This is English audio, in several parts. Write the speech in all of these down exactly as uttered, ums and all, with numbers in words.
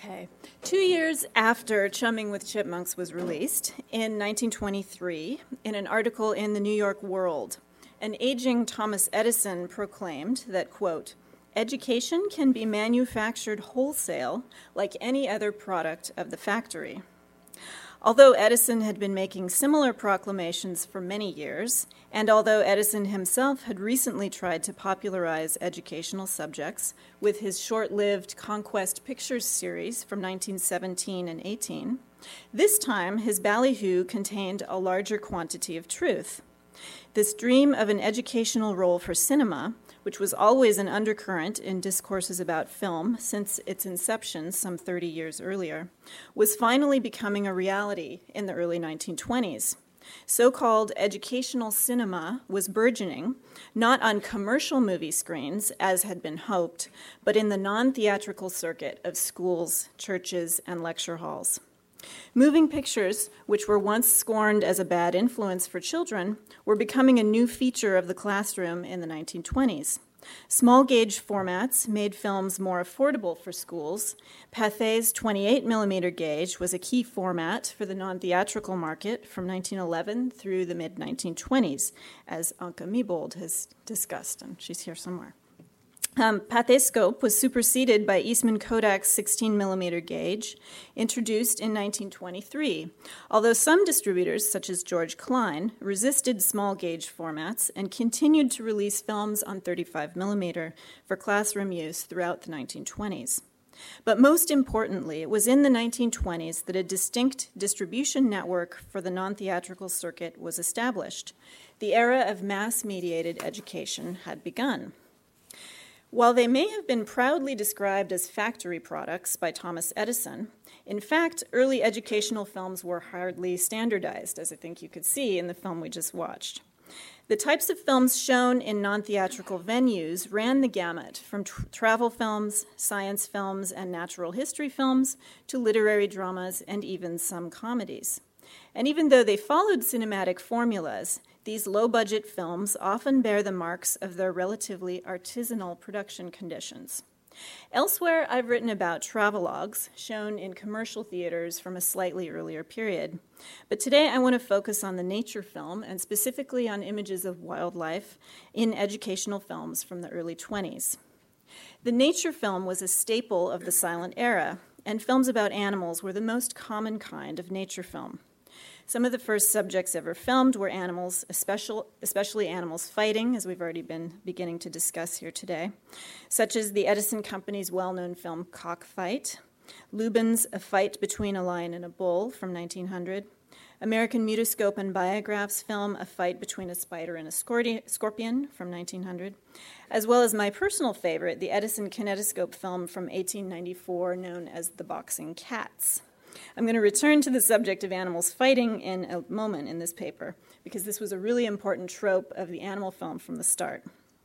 Okay. Two years after Chumming with Chipmunks was released, in nineteen twenty-three, in an article in the New York World, an aging Thomas Edison proclaimed that, quote, education can be manufactured wholesale like any other product of the factory. Although Edison had been making similar proclamations for many years, and although Edison himself had recently tried to popularize educational subjects with his short-lived Conquest Pictures series from nineteen seventeen and eighteen, this time his ballyhoo contained a larger quantity of truth. This dream of an educational role for cinema, which was always an undercurrent in discourses about film since its inception some thirty years earlier, was finally becoming a reality in the early nineteen twenties. So-called educational cinema was burgeoning, not on commercial movie screens, as had been hoped, but in the non-theatrical circuit of schools, churches, and lecture halls. Moving pictures, which were once scorned as a bad influence for children, were becoming a new feature of the classroom in the nineteen twenties. Small-gauge formats made films more affordable for schools. Pathé's twenty-eight millimeter gauge was a key format for the non-theatrical market from nineteen eleven through the mid nineteen twenties, as Anke Miebold has discussed, and she's here somewhere. Um, Pathéscope was superseded by Eastman Kodak's sixteen millimeter gauge, introduced in nineteen twenty-three, although some distributors, such as George Klein, resisted small gauge formats and continued to release films on thirty-five millimeter for classroom use throughout the nineteen twenties. But most importantly, it was in the nineteen twenties that a distinct distribution network for the non-theatrical circuit was established. The era of mass-mediated education had begun. While they may have been proudly described as factory products by Thomas Edison, in fact, early educational films were hardly standardized, as I think you could see in the film we just watched. The types of films shown in non-theatrical venues ran the gamut from tr- travel films, science films, and natural history films to literary dramas and even some comedies. And even though they followed cinematic formulas, these low-budget films often bear the marks of their relatively artisanal production conditions. Elsewhere, I've written about travelogues shown in commercial theaters from a slightly earlier period. But today I want to focus on the nature film and specifically on images of wildlife in educational films from the early twenties. The nature film was a staple of the silent era, and films about animals were the most common kind of nature film. Some of the first subjects ever filmed were animals, especially animals fighting, as we've already been beginning to discuss here today, such as the Edison Company's well-known film Cockfight, Lubin's A Fight Between a Lion and a Bull from nineteen hundred, American Mutoscope and Biograph's film A Fight Between a Spider and a Scorpion from nineteen hundred, as well as my personal favorite, the Edison Kinetoscope film from eighteen ninety-four known as The Boxing Cats. I'm going to return to the subject of animals fighting in a moment in this paper, because this was a really important trope of the animal film from the start.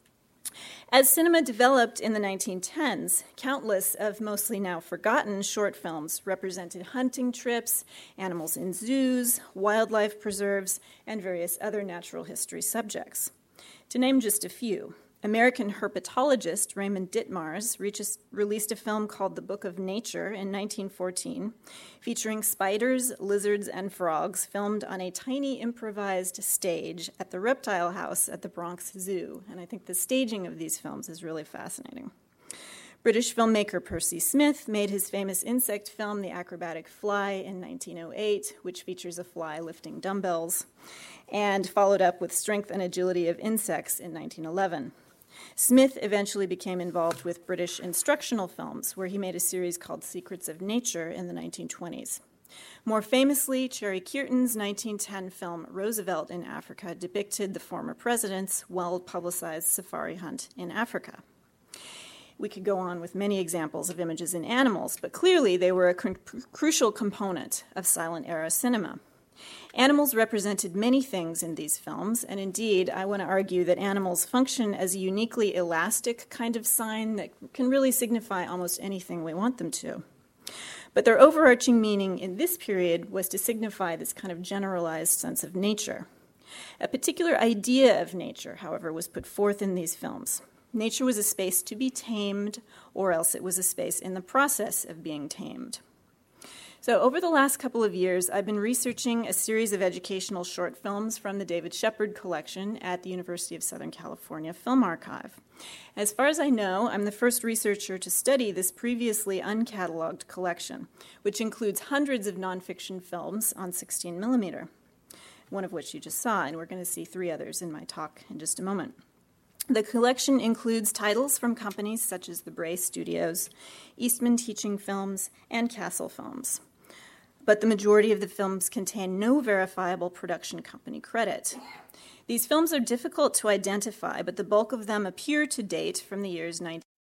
As cinema developed in the nineteen tens, countless of mostly now forgotten short films represented hunting trips, animals in zoos, wildlife preserves, and various other natural history subjects. To name just a few, American herpetologist Raymond Ditmars reaches, released a film called The Book of Nature in nineteen fourteen, featuring spiders, lizards, and frogs filmed on a tiny improvised stage at the Reptile House at the Bronx Zoo. And I think the staging of these films is really fascinating. British filmmaker Percy Smith made his famous insect film, The Acrobatic Fly, in nineteen oh eight, which features a fly lifting dumbbells, and followed up with Strength and Agility of Insects in nineteen eleven. Smith eventually became involved with British instructional films, where he made a series called Secrets of Nature in the nineteen twenties. More famously, Cherry Kearton's nineteen ten film Roosevelt in Africa depicted the former president's well-publicized safari hunt in Africa. We could go on with many examples of images in animals, but clearly they were a cr- crucial component of silent-era cinema. Animals represented many things in these films, and indeed, I want to argue that animals function as a uniquely elastic kind of sign that can really signify almost anything we want them to. But their overarching meaning in this period was to signify this kind of generalized sense of nature. A particular idea of nature, however, was put forth in these films. Nature was a space to be tamed, or else it was a space in the process of being tamed. So over the last couple of years, I've been researching a series of educational short films from the David Shepard collection at the University of Southern California Film Archive. As far as I know, I'm the first researcher to study this previously uncatalogued collection, which includes hundreds of nonfiction films on sixteen millimeter, one of which you just saw, and we're going to see three others in my talk in just a moment. The collection includes titles from companies such as the Bray Studios, Eastman Teaching Films, and Castle Films. But the majority of the films contain no verifiable production company credit. These films are difficult to identify, but the bulk of them appear to date from the years nineteen